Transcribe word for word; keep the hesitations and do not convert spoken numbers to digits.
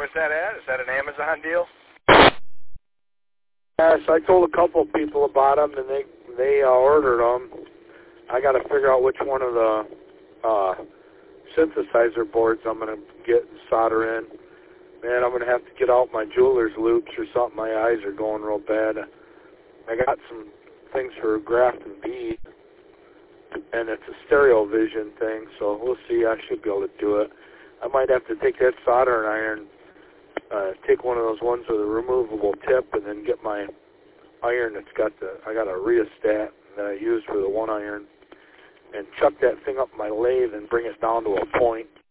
Where's that at? Is that an Amazon deal? Yes, I told a couple people about them, and they they uh, ordered them. I got to figure out which one of the uh, synthesizer boards I'm going to get and solder in. Man, I'm going to have to get out my jeweler's loops or something. My eyes are going real bad. I got some things for grafting bead, and it's a stereo vision thing, so we'll see. I should be able to do it. I might have to take that soldering iron, uh, take one of those ones with a removable tip, and then get my iron that's got the, I got a rheostat that I use for the one iron, and chuck that thing up my lathe and bring it down to a point.